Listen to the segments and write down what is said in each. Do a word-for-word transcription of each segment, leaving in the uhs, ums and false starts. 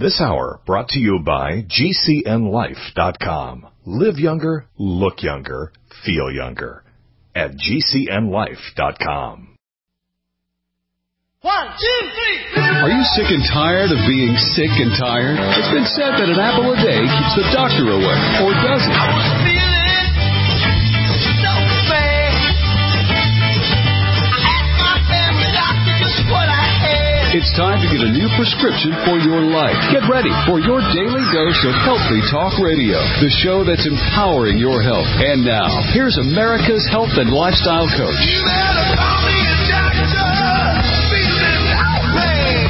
This hour brought to you by G C N life dot com. Live younger, look younger, feel younger. At G C N life dot com. One, two, three. Are you sick and tired of being sick and tired? It's been said that an apple a day keeps the doctor away, or does it? I was feeling so bad. I asked my family doctor just what I had. It's time to get a new prescription for your life. Get ready for your daily dose of Healthy Talk Radio, the show that's empowering your health. And now, here's America's health and lifestyle coach. You better call me a doctor. Feeling outraged,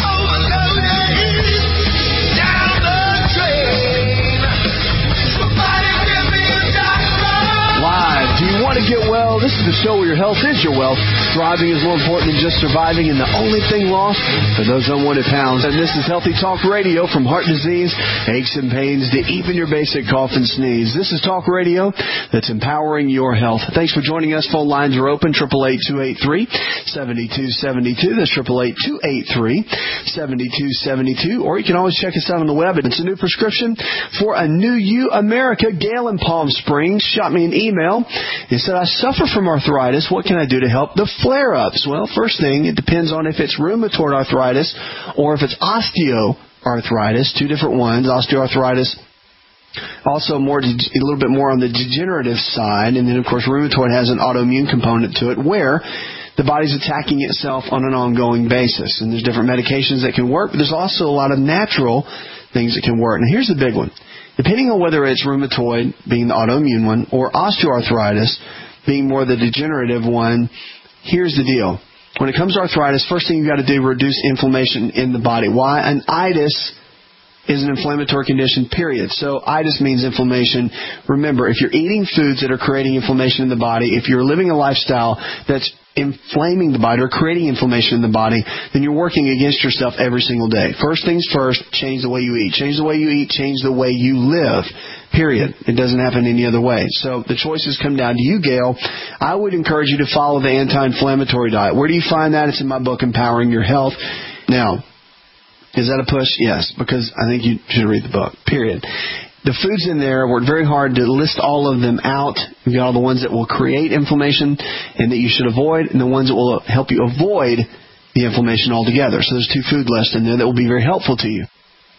overloaded, down the drain. Somebody give me a doctor. Live. Do you want to get well? This is the show where your health is your wealth. Thriving is more important than just surviving, and the only thing lost are those unwanted pounds. And this is Healthy Talk Radio, from heart disease, aches and pains, to even your basic cough and sneeze. This is Talk Radio that's empowering your health. Thanks for joining us. Phone lines are open, eight eight eight, two eight three, seven two seven two. That's eight eight eight, two eight three, seven two seven two. Or you can always check us out on the web. It's a new prescription for a new you, America. Gail in Palm Springs shot me an email and said, I suffer from arthritis. What can I do to help the flare-ups? Well, first thing, it depends on if it's rheumatoid arthritis or if it's osteoarthritis, two different ones. Osteoarthritis, also more, a little bit more on the degenerative side. And then, of course, rheumatoid has an autoimmune component to it where the body's attacking itself on an ongoing basis. And there's different medications that can work, but there's also a lot of natural things that can work. And here's the big one. Depending on whether it's rheumatoid, being the autoimmune one, or osteoarthritis, being more the degenerative one, here's the deal. When it comes to arthritis, first thing you've got to do is reduce inflammation in the body. Why? An itis is an inflammatory condition, period. So itis means inflammation. Remember, if you're eating foods that are creating inflammation in the body, if you're living a lifestyle that's inflaming the body or creating inflammation in the body, then you're working against yourself every single day. First things first, change the way you eat. Change the way you eat, change the way you live. Period. It doesn't happen any other way. So the choices come down to you, Gail. I would encourage you to follow the anti-inflammatory diet. Where do you find that? It's in my book, Empowering Your Health. Now, is that a push? Yes, because I think you should read the book. Period. The foods in there, worked very hard to list all of them out. You've got all the ones that will create inflammation and that you should avoid, and the ones that will help you avoid the inflammation altogether. So there's two food lists in there that will be very helpful to you.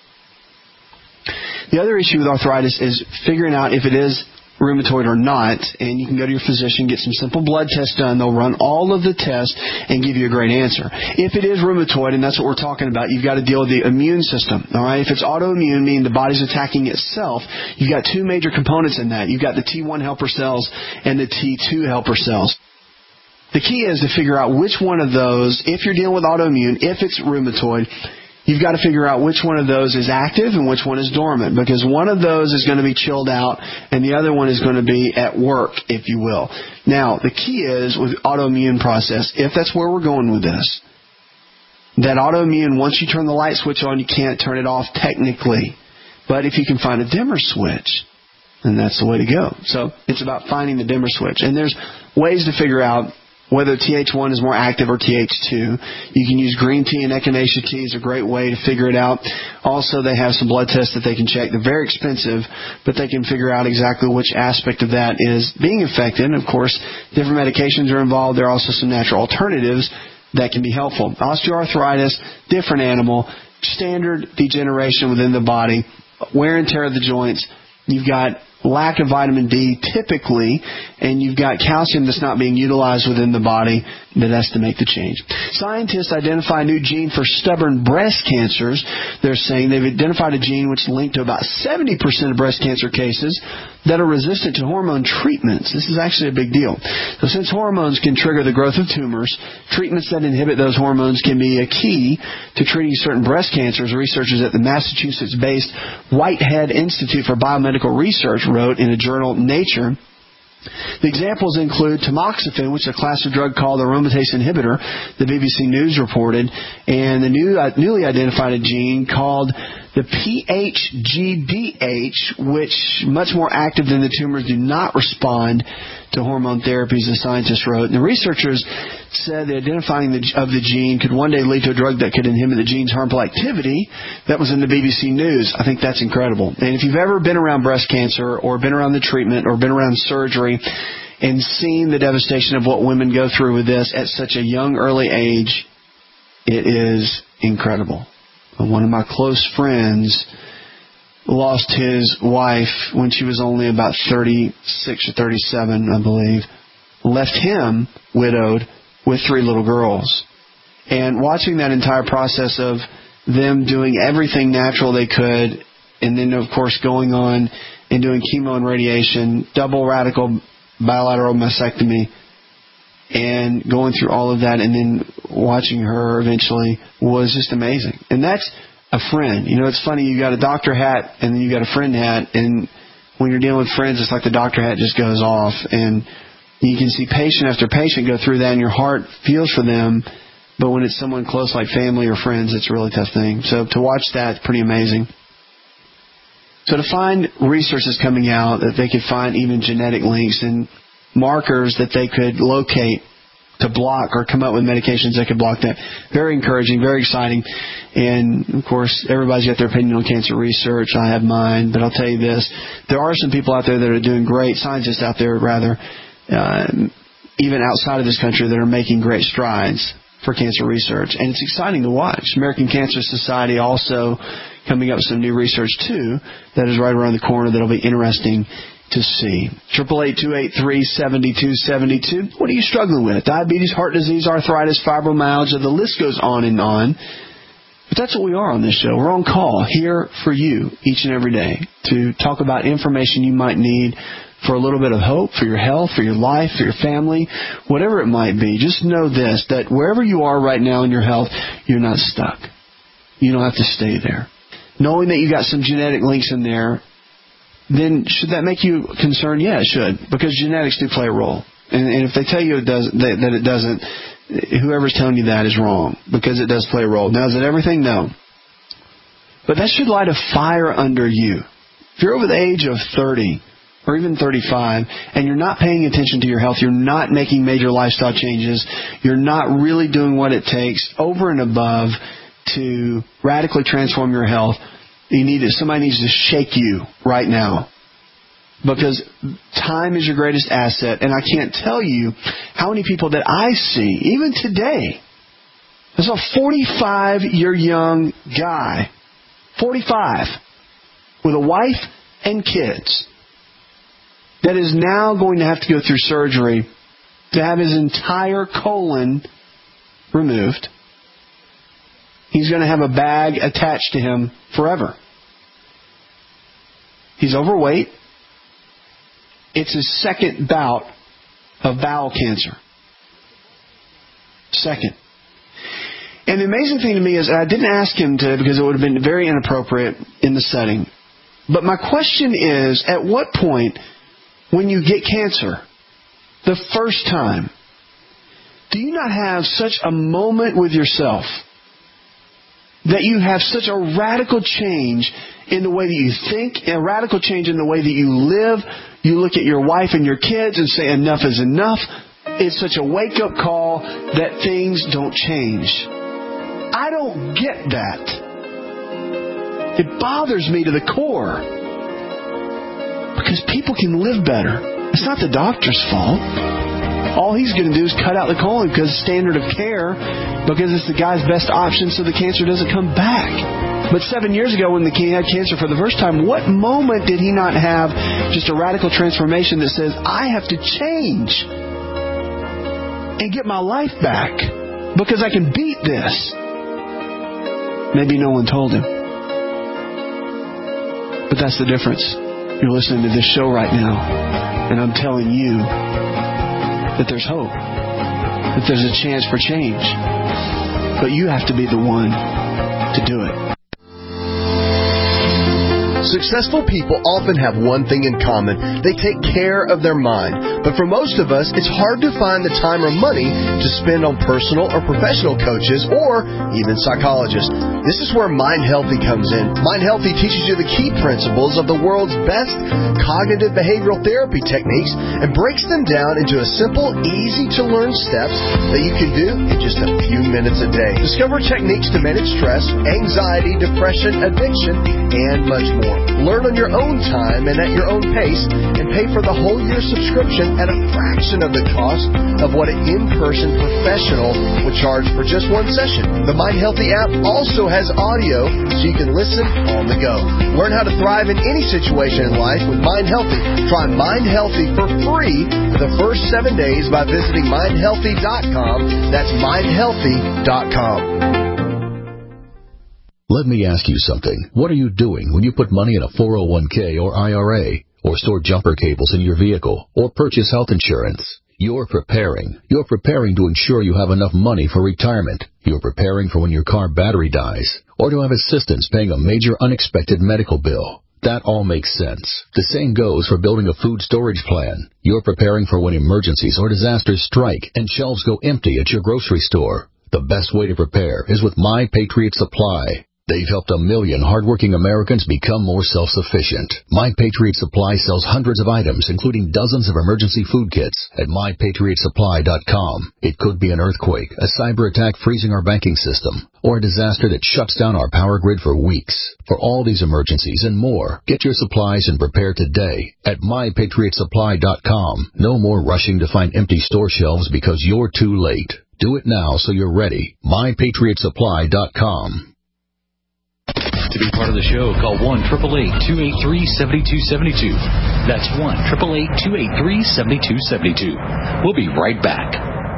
The other issue with arthritis is figuring out if it is rheumatoid or not, and you can go to your physician, get some simple blood tests done. They'll run all of the tests and give you a great answer. If it is rheumatoid, and that's what we're talking about, you've got to deal with the immune system. All right? If it's autoimmune, meaning the body's attacking itself, you've got two major components in that. You've got the T one helper cells and the T two helper cells. The key is to figure out which one of those, if you're dealing with autoimmune, if it's rheumatoid, you've got to figure out which one of those is active and which one is dormant, because one of those is going to be chilled out and the other one is going to be at work, if you will. Now, the key is with autoimmune process, if that's where we're going with this, that autoimmune, once you turn the light switch on, you can't turn it off technically. But if you can find a dimmer switch, then that's the way to go. So it's about finding the dimmer switch. And there's ways to figure out whether T H one is more active or T H two. You can use green tea and echinacea tea is a great way to figure it out. Also, they have some blood tests that they can check. They're very expensive, but they can figure out exactly which aspect of that is being affected. And, of course, different medications are involved. There are also some natural alternatives that can be helpful. Osteoarthritis, different animal, standard degeneration within the body, wear and tear of the joints. You've got lack of vitamin D typically, and you've got calcium that's not being utilized within the body that has to make the change. Scientists identify a new gene for stubborn breast cancers. They're saying they've identified a gene which is linked to about seventy percent of breast cancer cases that are resistant to hormone treatments. This is actually a big deal. So since hormones can trigger the growth of tumors, treatments that inhibit those hormones can be a key to treating certain breast cancers. Researchers at the Massachusetts-based Whitehead Institute for Biomedical Research wrote in a journal, Nature. The examples include tamoxifen, which is a class of drug called a aromatase inhibitor, the B B C News reported, and the new, uh, newly identified a gene called The P H G D H, which much more active than the tumors, do not respond to hormone therapies, the scientists wrote. And the researchers said that identifying the, of the gene could one day lead to a drug that could inhibit the gene's harmful activity. That was in the B B C News. I think that's incredible. And if you've ever been around breast cancer or been around the treatment or been around surgery and seen the devastation of what women go through with this at such a young, early age, it is incredible. One of my close friends lost his wife when she was only about thirty-six or thirty-seven, I believe. Left him widowed with three little girls. And watching that entire process of them doing everything natural they could, and then, of course, going on and doing chemo and radiation, double radical bilateral mastectomy, and going through all of that, and then watching her eventually was just amazing. And that's a friend. You know, it's funny, you got a doctor hat and then you got a friend hat, and when you're dealing with friends, it's like the doctor hat just goes off, and you can see patient after patient go through that, and your heart feels for them. But when it's someone close like family or friends, it's a really tough thing. So to watch that, it's pretty amazing. So to find resources coming out that they could find even genetic links and markers that they could locate to block or come up with medications that could block that. Very encouraging, very exciting. And, of course, everybody's got their opinion on cancer research. I have mine. But I'll tell you this. There are some people out there that are doing great, scientists out there, rather, uh, even outside of this country, that are making great strides for cancer research. And it's exciting to watch. American Cancer Society also coming up with some new research, too, that is right around the corner that will be interesting to see. Triple eight two eight three seven two seven two. What are you struggling with? Diabetes, heart disease, arthritis, fibromyalgia. The list goes on and on. But that's what we are on this show. We're on call here for you each and every day to talk about information you might need for a little bit of hope, for your health, for your life, for your family, whatever it might be. Just know this, that wherever you are right now in your health, you're not stuck. You don't have to stay there. Knowing that you got some genetic links in there, then should that make you concerned? Yeah, it should, because genetics do play a role. And, and if they tell you it does, that, that it doesn't, whoever's telling you that is wrong, because it does play a role. Now, is it everything? No. But that should light a fire under you. If you're over the age of thirty or even thirty-five and you're not paying attention to your health, you're not making major lifestyle changes, you're not really doing what it takes over and above to radically transform your health, you need to, somebody needs to shake you right now, because time is your greatest asset. And I can't tell you how many people that I see, even today. There's a forty-five-year young guy, forty-five, with a wife and kids, that is now going to have to go through surgery to have his entire colon removed. He's going to have a bag attached to him forever. He's overweight. It's his second bout of bowel cancer. Second. And the amazing thing to me is, I didn't ask him to, because it would have been very inappropriate in the setting. But my question is, at what point, when you get cancer, the first time, do you not have such a moment with yourself that you have such a radical change in the way that you think, a radical change in the way that you live? You look at your wife and your kids and say, enough is enough. It's such a wake-up call that things don't change. I don't get that. It bothers me to the core. Because people can live better. It's not the doctor's fault. All he's going to do is cut out the colon because standard of care, because it's the guy's best option so the cancer doesn't come back. But seven years ago when the king had cancer for the first time, what moment did he not have just a radical transformation that says, I have to change and get my life back because I can beat this? Maybe no one told him. But that's the difference. You're listening to this show right now, and I'm telling you that there's hope, that there's a chance for change. But you have to be the one to do it. Successful people often have one thing in common. They take care of their mind. But for most of us, it's hard to find the time or money to spend on personal or professional coaches or even psychologists. This is where Mind Healthy comes in. Mind Healthy teaches you the key principles of the world's best cognitive behavioral therapy techniques and breaks them down into a simple, easy-to-learn steps that you can do in just a few minutes a day. Discover techniques to manage stress, anxiety, depression, addiction, and much more. Learn on your own time and at your own pace, and pay for the whole year subscription at a fraction of the cost of what an in-person professional would charge for just one session. The Mind Healthy app also has audio so you can listen on the go. Learn how to thrive in any situation in life with Mind Healthy. Try Mind Healthy for free for the first seven days by visiting mind healthy dot com. That's mind healthy dot com. Let me ask you something. What are you doing when you put money in a four oh one k or I R A, or store jumper cables in your vehicle, or purchase health insurance? You're preparing. You're preparing to ensure you have enough money for retirement. You're preparing for when your car battery dies, or to have assistance paying a major unexpected medical bill. That all makes sense. The same goes for building a food storage plan. You're preparing for when emergencies or disasters strike and shelves go empty at your grocery store. The best way to prepare is with My Patriot Supply. They've helped a million hardworking Americans become more self-sufficient. My Patriot Supply sells hundreds of items, including dozens of emergency food kits, at my patriot supply dot com. It could be an earthquake, a cyber attack freezing our banking system, or a disaster that shuts down our power grid for weeks. For all these emergencies and more, get your supplies and prepare today at my patriot supply dot com. No more rushing to find empty store shelves because you're too late. Do it now so you're ready. my patriot supply dot com. To be part of the show, call one eight eight eight, two eight three, seven two seven two. That's one eight eight eight, two eight three, seven two seven two. We'll be right back.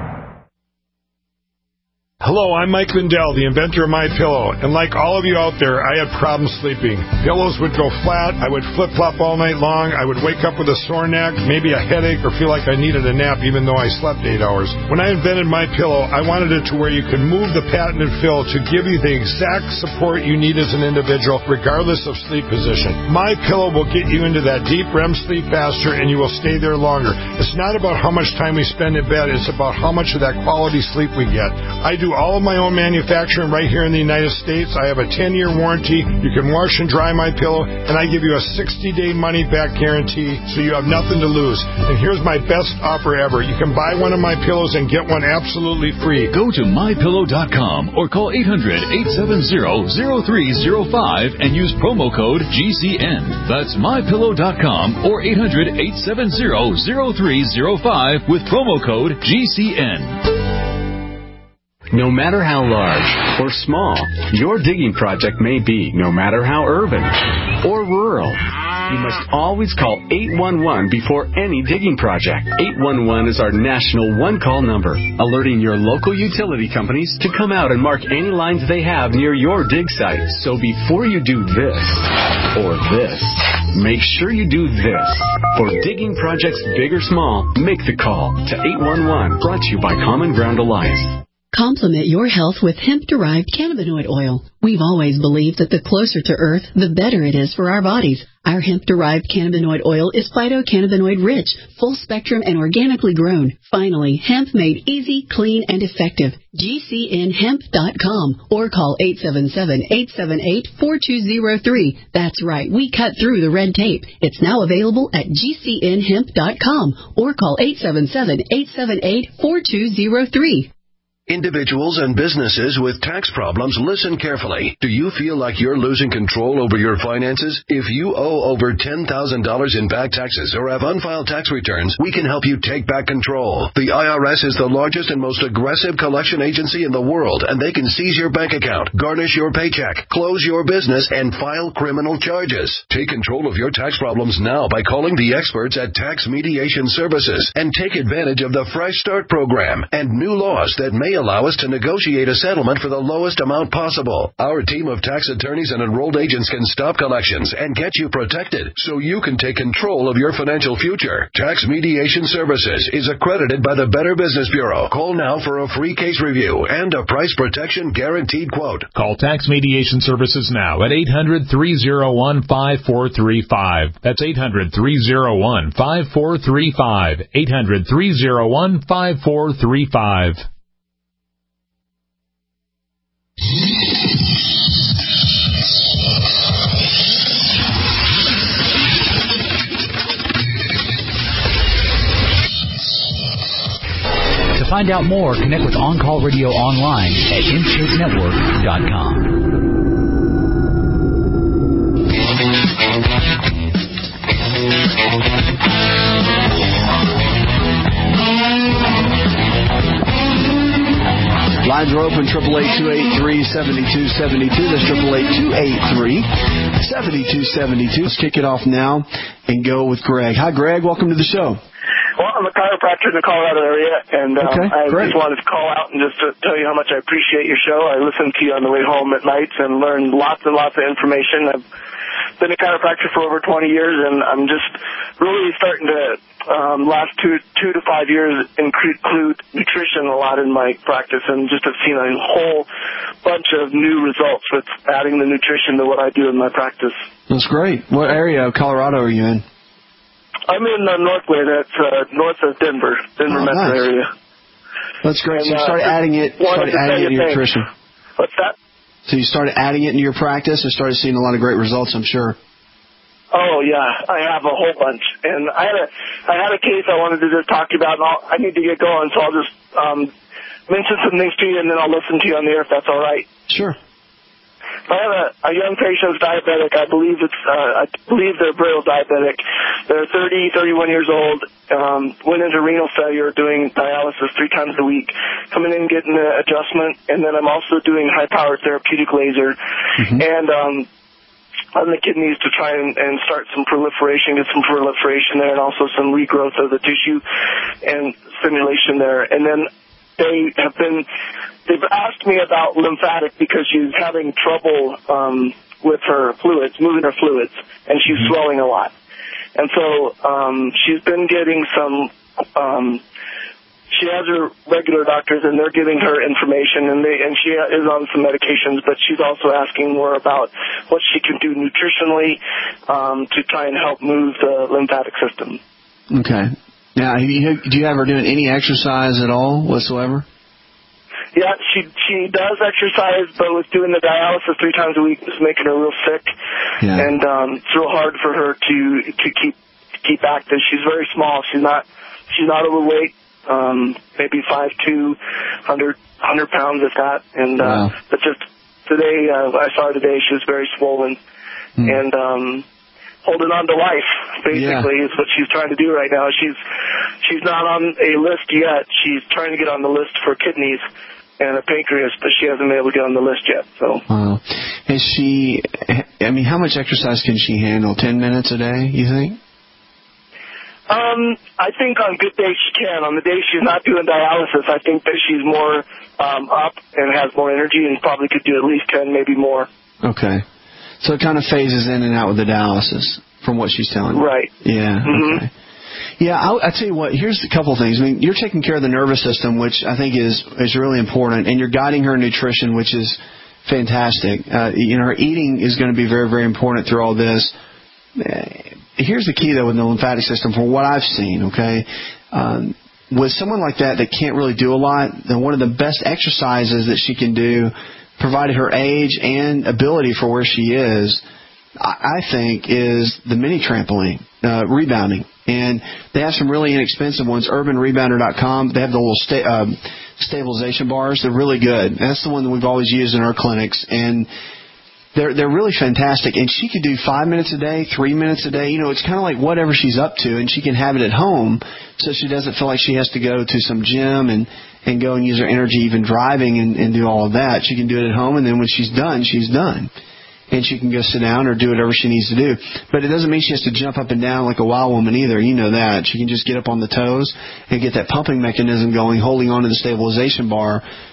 Hello, I'm Mike Lindell, the inventor of MyPillow, and like all of you out there, I had problems sleeping. Pillows would go flat, I would flip-flop all night long, I would wake up with a sore neck, maybe a headache, or feel like I needed a nap even though I slept eight hours. When I invented MyPillow, I wanted it to where you could move the patented fill to give you the exact support you need as an individual, regardless of sleep position. MyPillow will get you into that deep R E M sleep faster, and you will stay there longer. It's not about how much time we spend in bed, it's about how much of that quality sleep we get. I do all of my own manufacturing right here in the United States. I have a ten-year warranty. You can wash and dry my pillow, and I give you a sixty-day money-back guarantee, so you have nothing to lose. And here's my best offer ever. You can buy one of my pillows and get one absolutely free. Go to my pillow dot com or call eight hundred, eight seven zero, zero three zero five and use promo code G C N. That's my pillow dot com or eight hundred, eight seven zero, zero three zero five with promo code G C N. No matter how large or small your digging project may be, no matter how urban or rural, you must always call eight one one before any digging project. eight one one is our national one-call number, alerting your local utility companies to come out and mark any lines they have near your dig site. So before you do this or this, make sure you do this. For digging projects big or small, make the call to eight one one, brought to you by Common Ground Alliance. Complement your health with hemp-derived cannabinoid oil. We've always believed that the closer to Earth, the better it is for our bodies. Our hemp-derived cannabinoid oil is phytocannabinoid-rich, full-spectrum, and organically grown. Finally, hemp made easy, clean, and effective. G C N hemp dot com or call eight seven seven, eight seven eight, four two zero three. That's right, we cut through the red tape. It's now available at G C N hemp dot com or call eight seven seven, eight seven eight, four two zero three. Individuals and businesses with tax problems, listen carefully. Do you feel like you're losing control over your finances? If you owe over ten thousand dollars in back taxes or have unfiled tax returns, we can help you take back control. The I R S is the largest and most aggressive collection agency in the world, and they can seize your bank account, garnish your paycheck, close your business, and file criminal charges. Take control of your tax problems now by calling the experts at Tax Mediation Services and take advantage of the Fresh Start program and new laws that may allow us to negotiate a settlement for the lowest amount possible. Our team of tax attorneys and enrolled agents can stop collections and get you protected so you can take control of your financial future. Tax Mediation Services is accredited by the Better Business Bureau. Call now for a free case review and a price protection guaranteed quote. Call Tax Mediation Services now at eight hundred, three oh one, five four three five. That's eight hundred, three oh one, five four three five. eight hundred, three oh one, five four three five. To find out more, connect with On Call Radio online at inshape network dot com. Lines are open, triple eight, two eight three, seven two seven two. That's triple eight, two eight three, seven two seven two. Let's kick it off now and go with Greg. Hi, Greg. Welcome to the show. Well, I'm a chiropractor in the Colorado area, and um, okay, I great. just wanted to call out and just to tell you how much I appreciate your show. I listen to you on the way home at nights and learn lots and lots of information. I've been a chiropractor for over twenty years, and I'm just really starting to, um, last two two to five years, include nutrition a lot in my practice, and just have seen a whole bunch of new results with adding the nutrition to what I do in my practice. That's great. What area of Colorado are you in? I'm in uh, Northway. That's uh, north of Denver, Denver Oh, metro nice. area. That's great. And, so you uh, started adding it, started wanted to adding tell it to you your thanks. nutrition. What's that? So you started adding it into your practice and started seeing a lot of great results, I'm sure. Oh yeah, I have a whole bunch, and I had a I had a case I wanted to just talk to you about, and I'll, I need to get going, so I'll just um, mention some things to you, and then I'll listen to you on the air if that's all right. Sure. I have a, a young patient's diabetic. I believe it's uh, I believe they're Braille diabetic. They're thirty, thirty-one years old. Um, went into renal failure, doing dialysis three times a week. Coming in, getting an adjustment, and then I'm also doing high-powered therapeutic laser, mm-hmm. and um, on the kidneys to try and, and start some proliferation, get some proliferation there, and also some regrowth of the tissue and stimulation there. And then they have been, they've asked me about lymphatic because she's having trouble um, with her fluids, moving her fluids, and she's mm-hmm. swelling a lot. And so um, she's been getting some, um, she has her regular doctors, and they're giving her information, and they and she is on some medications, but she's also asking more about what she can do nutritionally um, to try and help move the lymphatic system. Okay. Now, do you, do you have her doing any exercise at all whatsoever? Yeah, she she does exercise, but with doing the dialysis three times a week, it's making her real sick, yeah. and um, it's real hard for her to to keep keep active. She's very small. She's not she's not overweight. Um, maybe five two, hundred hundred pounds if that. And uh, wow. but just today, uh, I saw her today. She was very swollen, hmm. and um, holding on to life. Basically, yeah. is what she's trying to do right now. She's she's not on a list yet. She's trying to get on the list for kidneys and a pancreas, but she hasn't been able to get on the list yet. So, wow. Is she? I mean, how much exercise can she handle? Ten minutes a day? You think? Um, I think on good days she can. On the days she's not doing dialysis, I think that she's more um, up and has more energy and probably could do at least ten, maybe more. Okay. So it kind of phases in and out with the dialysis from what she's telling you. Right. Yeah, mm-hmm. okay. Yeah, I'll, I'll tell you what, here's a couple of things. I mean, you're taking care of the nervous system, which I think is, is really important, and you're guiding her nutrition, which is fantastic. Uh, you know, her eating is going to be very, very important through all this. Here's the key, though, with the lymphatic system, from what I've seen, okay? Um, with someone like that that can't really do a lot, then one of the best exercises that she can do, provided her age and ability for where she is, I think, is the mini trampoline, uh, rebounding. And they have some really inexpensive ones, urban rebounder dot com. They have the little sta- um, stabilization bars. They're really good. That's the one that we've always used in our clinics. And They're they're really fantastic, and she could do five minutes a day, three minutes a day. You know, it's kind of like whatever she's up to, and she can have it at home, so she doesn't feel like she has to go to some gym and, and go and use her energy even driving and, and do all of that. She can do it at home, and then when she's done, she's done. And she can go sit down or do whatever she needs to do. But it doesn't mean she has to jump up and down like a wild woman either. You know that. She can just get up on the toes and get that pumping mechanism going, holding onto the stabilization bar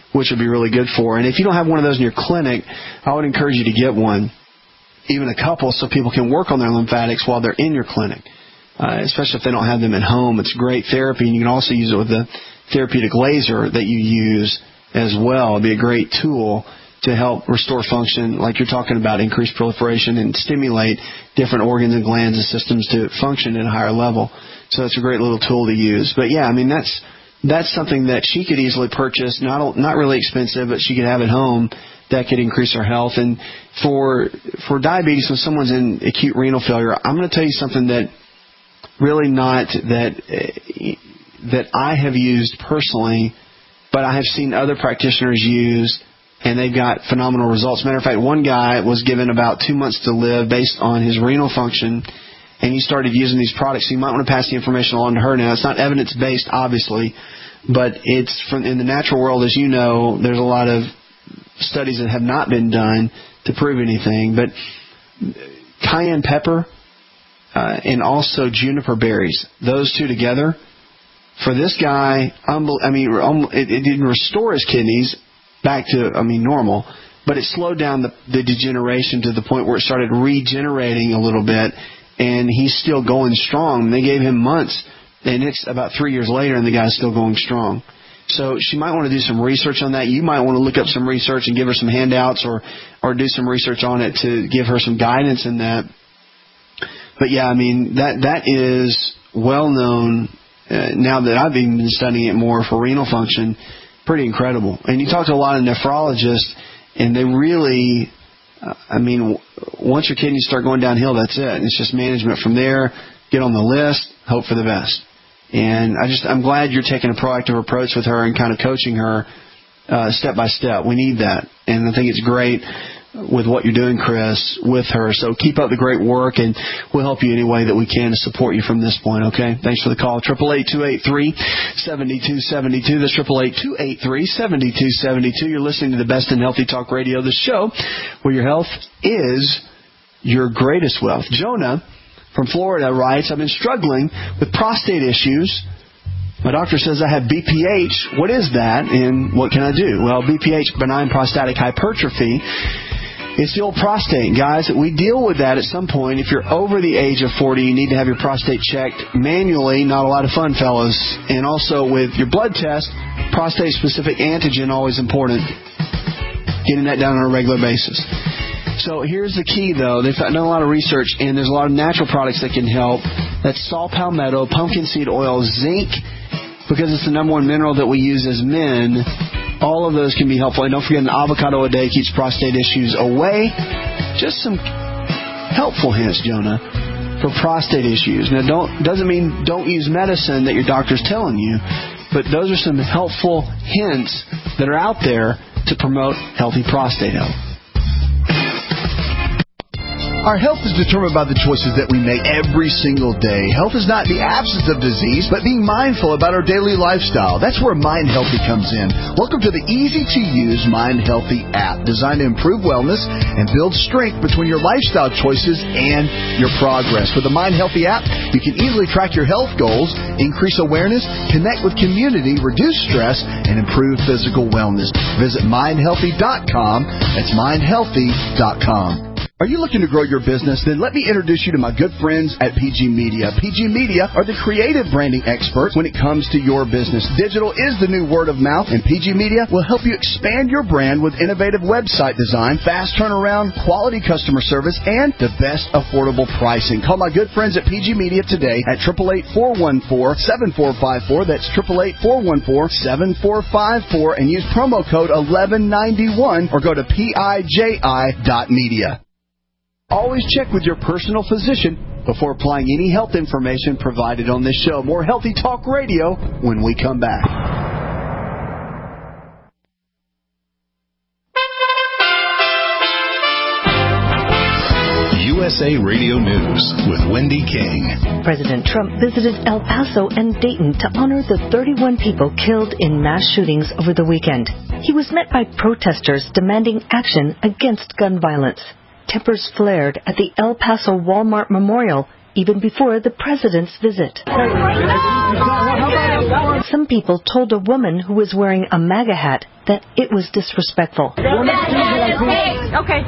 which would be really good for her. And if you don't have one of those in your clinic, I would encourage you to get one, even a couple, so people can work on their lymphatics while they're in your clinic, uh, especially if they don't have them at home. It's great therapy, and you can also use it with the therapeutic laser that you use as well. It'd be a great tool to help restore function, like you're talking about, increase proliferation and stimulate different organs and glands and systems to function at a higher level. So it's a great little tool to use. But, yeah, I mean, that's that's something that she could easily purchase, not not really expensive, but she could have at home that could increase her health. And for for diabetes, when someone's in acute renal failure, I'm going to tell you something that really not that that I have used personally, but I have seen other practitioners use, and they've got phenomenal results. Matter of fact, one guy was given about two months to live based on his renal function, and he started using these products. So you might want to pass the information along to her now. It's not evidence-based, obviously, but it's from in the natural world, as you know, there's a lot of studies that have not been done to prove anything. But cayenne pepper uh, and also juniper berries, those two together, for this guy, I mean, it, it didn't restore his kidneys back to, I mean, normal, but it slowed down the, the degeneration to the point where it started regenerating a little bit, and he's still going strong. They gave him months, and it's about three years later, and the guy's still going strong. So she might want to do some research on that. You might want to look up some research and give her some handouts or, or do some research on it to give her some guidance in that. But, yeah, I mean, that that is well-known. Uh, now that I've even been studying it more for renal function, pretty incredible. And you talk to a lot of nephrologists, and they really, uh, I mean, w- once your kidneys start going downhill, that's it. It's just management from there. Get on the list, hope for the best. And I just, I'm glad you're taking a proactive approach with her and kind of coaching her uh, step by step. We need that. And I think it's great with what you're doing, Chris, with her. So keep up the great work, and we'll help you any way that we can to support you from this point, okay? Thanks for the call. eight eight eight, two eight three, seven two seven two. That's eight eight eight, two eight three, seven two seven two. You're listening to the Best in Healthy Talk Radio, the show where your health is your greatest wealth. Jonah from Florida writes, I've been struggling with prostate issues. My doctor says I have B P H. What is that, and what can I do? Well, B P H, benign prostatic hypertrophy. It's the old prostate, guys. We deal with that at some point. If you're over the age of forty, you need to have your prostate checked manually. Not a lot of fun, fellas. And also with your blood test, prostate-specific antigen, always important. Getting that done on a regular basis. So here's the key, though. They've done a lot of research, and there's a lot of natural products that can help. That's saw palmetto, pumpkin seed oil, zinc, because it's the number one mineral that we use as men. All of those can be helpful. And don't forget, an avocado a day keeps prostate issues away. Just some helpful hints, Jonah, for prostate issues. Now, don't doesn't mean don't use medicine that your doctor's telling you, but those are some helpful hints that are out there to promote healthy prostate health. Our health is determined by the choices that we make every single day. Health is not the absence of disease, but being mindful about our daily lifestyle. That's where Mind Healthy comes in. Welcome to the easy-to-use Mind Healthy app, designed to improve wellness and build strength between your lifestyle choices and your progress. With the Mind Healthy app, you can easily track your health goals, increase awareness, connect with community, reduce stress, and improve physical wellness. Visit mind healthy dot com. That's mind healthy dot com. Are you looking to grow your business? Then let me introduce you to my good friends at P G Media. P G Media are the creative branding experts when it comes to your business. Digital is the new word of mouth, and P G Media will help you expand your brand with innovative website design, fast turnaround, quality customer service, and the best affordable pricing. Call my good friends at P G Media today at eight eight eight, four one four, seven four five four. That's eight eight eight, four one four, seven four five four, and use promo code eleven ninety-one or go to P I J I dot media. Always check with your personal physician before applying any health information provided on this show. More Healthy Talk Radio when we come back. U S A Radio News with Wendy King. President Trump visited El Paso and Dayton to honor the thirty-one people killed in mass shootings over the weekend. He was met by protesters demanding action against gun violence. Tempers flared at the El Paso Walmart Memorial even before the president's visit. Some people told a woman who was wearing a MAGA hat that it was disrespectful. Okay.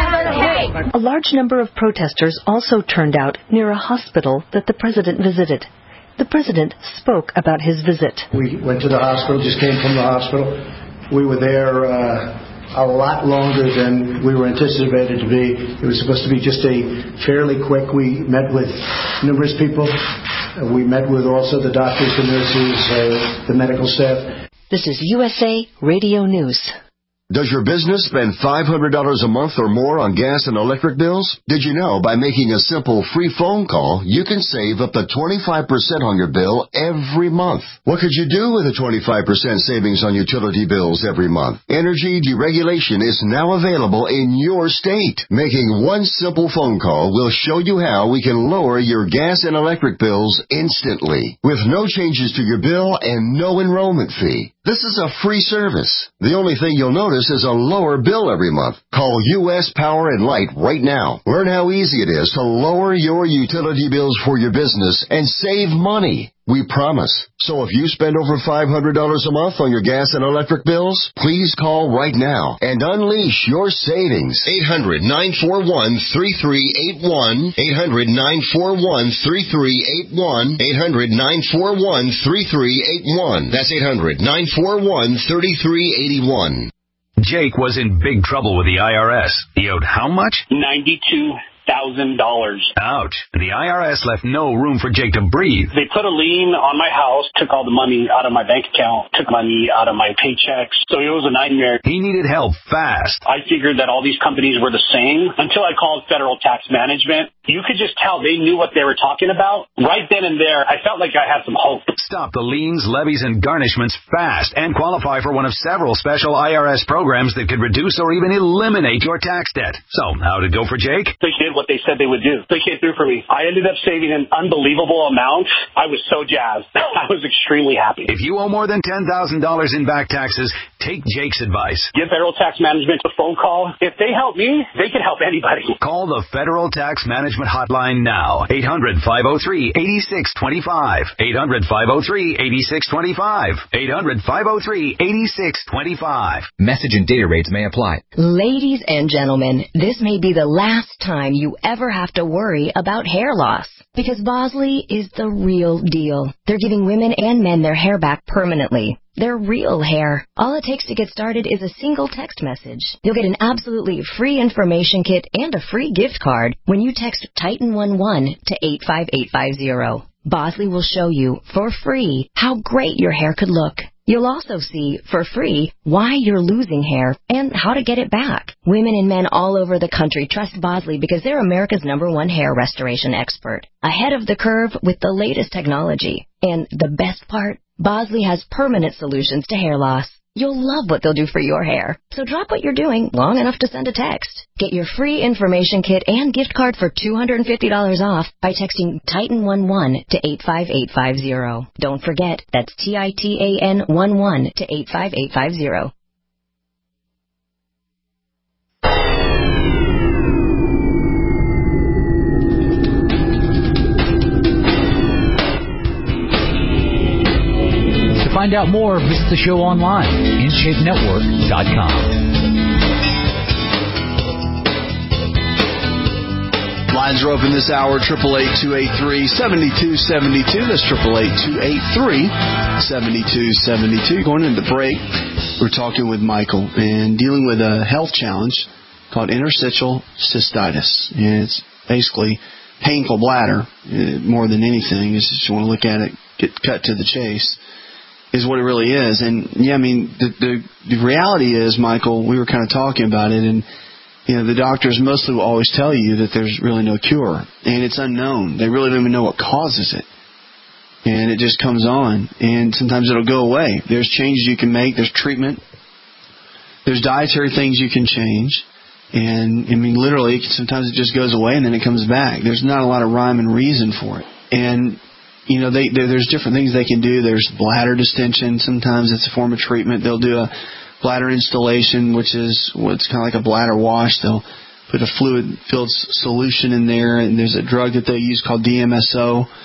A large number of protesters also turned out near a hospital that the president visited. The president spoke about his visit. We went to the hospital, just came from the hospital. We were there uh, a lot longer than we were anticipated to be. It was supposed to be just a fairly quick. We met with numerous people. Uh, we met with also the doctors, the nurses, uh, the medical staff. This is U S A Radio News. Does your business spend five hundred dollars a month or more on gas and electric bills? Did you know by making a simple free phone call, you can save up to twenty-five percent on your bill every month? What could you do with a twenty-five percent savings on utility bills every month? Energy deregulation is now available in your state. Making one simple phone call will show you how we can lower your gas and electric bills instantly, with no changes to your bill and no enrollment fee. This is a free service. The only thing you'll notice is a lower bill every month. Call U S Power and Light right now. Learn how easy it is to lower your utility bills for your business and save money. We promise. So if you spend over five hundred dollars a month on your gas and electric bills, please call right now and unleash your savings. eight hundred, nine four one, three three eight one. eight hundred, nine four one, three three eight one. eight hundred, nine four one, three three eight one. That's eight hundred, nine four one, three three eight one. Jake was in big trouble with the I R S. He owed how much? ninety-two thousand dollars. Ouch. The I R S left no room for Jake to breathe. They put a lien on my house, took all the money out of my bank account, took money out of my paychecks. So it was a nightmare. He needed help fast. I figured that all these companies were the same until I called Federal Tax Management. You could just tell they knew what they were talking about. Right then and there, I felt like I had some hope. Stop the liens, levies, and garnishments fast and qualify for one of several special I R S programs that could reduce or even eliminate your tax debt. So, how'd it go for Jake? They did what they said they would do. They came through for me. I ended up saving an unbelievable amount. I was so jazzed. I was extremely happy. If you owe more than ten thousand dollars in back taxes, take Jake's advice. Give Federal Tax Management a phone call. If they help me, they can help anybody. Call the Federal Tax Management Hotline now. eight hundred, five oh three, eight six two five. eight hundred, five oh three, eight six two five. eight hundred, five oh three, eight six two five. Message and data rates may apply. Ladies and gentlemen, this may be the last time you ever have to worry about hair loss. Because Bosley is the real deal. They're giving women and men their hair back permanently. Their real hair. All it takes to get started is a single text message. You'll get an absolutely free information kit and a free gift card when you text Titan eleven to eight five eight five zero. Bosley will show you, for free, how great your hair could look. You'll also see, for free, why you're losing hair and how to get it back. Women and men all over the country trust Bosley because they're America's number one hair restoration expert. Ahead of the curve with the latest technology. And the best part, Bosley has permanent solutions to hair loss. You'll love what they'll do for your hair. So drop what you're doing long enough to send a text. Get your free information kit and gift card for two hundred fifty dollars off by texting Titan eleven to eight five eight five zero. Don't forget, that's T I T A N eleven to eight five eight five zero. To find out more, visit the show online, in shape network dot com. Lines are open this hour, eight eight eight, two eight three, seven two seven two. That's eight eight eight, two eight three, seven two seven two. Going into the break, we're talking with Michael and dealing with a health challenge called interstitial cystitis. And it's basically painful bladder, more than anything. Is just you want to look at it, get cut to the chase, is what it really is. And, yeah, I mean, the, the, the reality is, Michael, we were kind of talking about it, and you know, the doctors mostly will always tell you that there's really no cure, and it's unknown. They really don't even know what causes it, and it just comes on, and sometimes it'll go away. There's changes you can make. There's treatment. There's dietary things you can change, and, I mean, literally, sometimes it just goes away, and then it comes back. There's not a lot of rhyme and reason for it, and you know, they, they, there's different things they can do. There's bladder distension. Sometimes it's a form of treatment. They'll do a bladder installation, which is what's kind of like a bladder wash. They'll put a fluid-filled solution in there, and there's a drug that they use called D M S O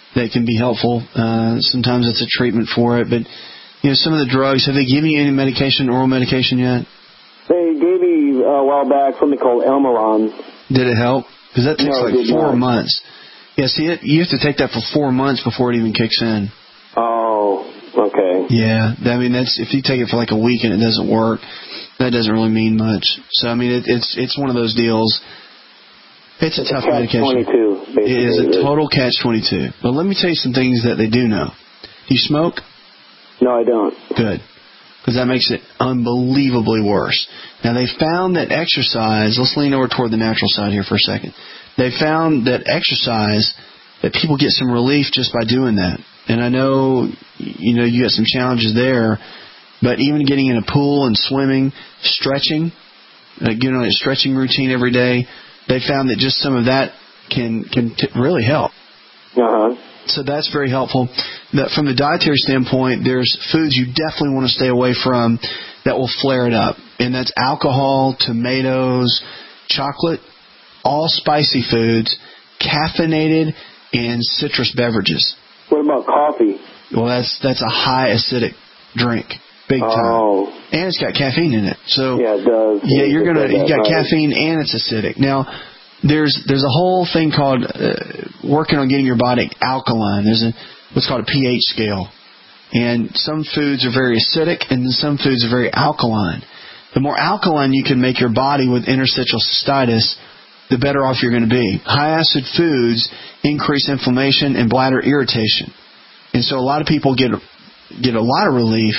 that can be helpful. Uh, sometimes it's a treatment for it, but you know, some of the drugs. Have they given you any medication, oral medication yet? They gave me uh, a while back something called Elmeron. Did it help? Because that takes no, like four not. months. Yeah, see, it, you have to take that for four months before it even kicks in. Oh, okay. Yeah, I mean, that's if you take it for like a week and it doesn't work, that doesn't really mean much. So, I mean, it, it's it's one of those deals. It's a it's tough a medication. twenty-two, basically. It is a total catch twenty-two. But let me tell you some things that they do know. Do you smoke? No, I don't. Good. Because that makes it unbelievably worse. Now, they found that exercise, let's lean over toward the natural side here for a second. They found that exercise, that people get some relief just by doing that. And I know, you know, you got some challenges there, but even getting in a pool and swimming, stretching, uh, getting on a stretching routine every day, they found that just some of that can can t- really help. Uh-huh. So that's very helpful. That from the dietary standpoint, there's foods you definitely want to stay away from that will flare it up. And that's alcohol, tomatoes, chocolate, all spicy foods, caffeinated, and citrus beverages. What about coffee? Well, that's that's a high acidic drink, big time. Oh. And it's got caffeine in it. So yeah, it does. Yeah, you're gonna you got right. caffeine and it's acidic. Now, there's there's a whole thing called uh, working on getting your body alkaline. There's a what's called a pH scale, and some foods are very acidic and some foods are very alkaline. The more alkaline you can make your body with interstitial cystitis, the better off you're going to be. High acid foods increase inflammation and bladder irritation. And so a lot of people get get a lot of relief